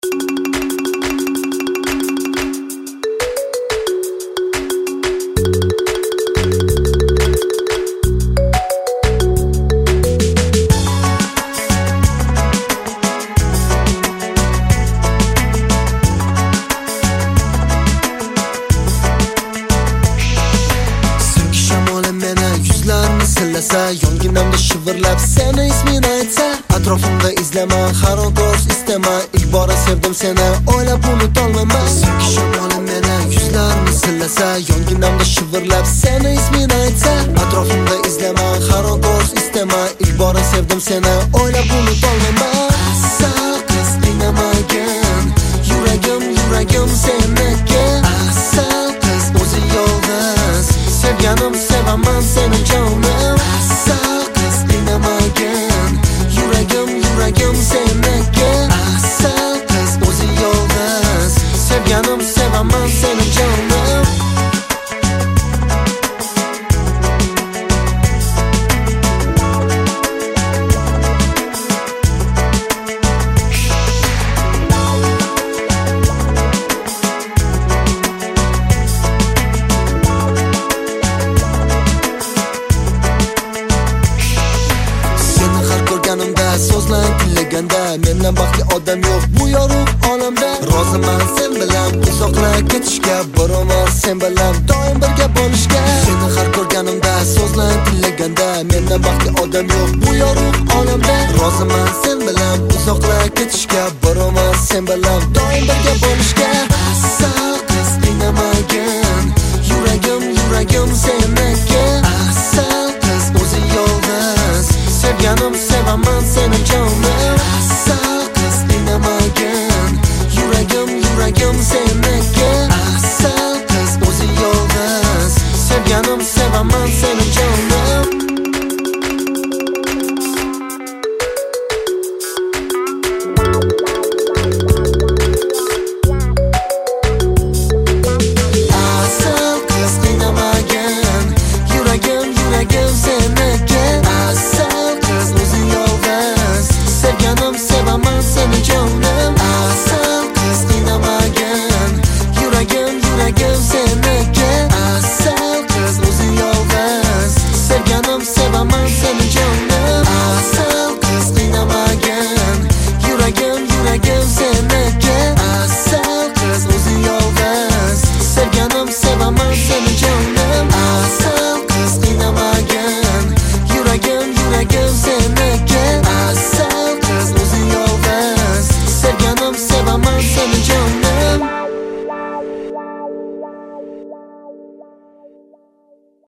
Yonginamda shivirlab seni ismini aytsa, atrofimda izlama, xarotos istama. İlk bora sevdim seni, o'ylab unutolmayman. So'nggi shamolim meni yuzlarni sillasa, yonginamda shivirlab seni ismini aytsa, atrofimda izlama, xarotos istama. İlk bora sevdim seni, o'ylab unutolmayman. Asal qiz qiynamagin, yuragim seniki. Asal qiz o'zi yolg'iz, sevganim sevaman seni jonim. Asal qiz qiynamagin, yuragim seniki. Asal qiz o'zi yolg'iz, sevganim sevaman seni jonim. So'zlang tilaganda, mendan baxtli odam yo'q bu yorug' olamda. Roziman sen bilan uzoqlab ketishga, boraman sen bilan doim birga bo'lishga. Seni har ko'rganimda so'zlang tilaganda, mendan baxtli odam yo'q bu yorug' olamda. Roziman sen bilan uzoqlab ketishga, boraman sen bilan doim birga bo'lishga. Asal qiz qiynamagin, yuragim seniki. Asal qiz o'zi yolg'iz, sevganim sevaman seni jonim. Asal qiz qiynamagin, yuragim seniki.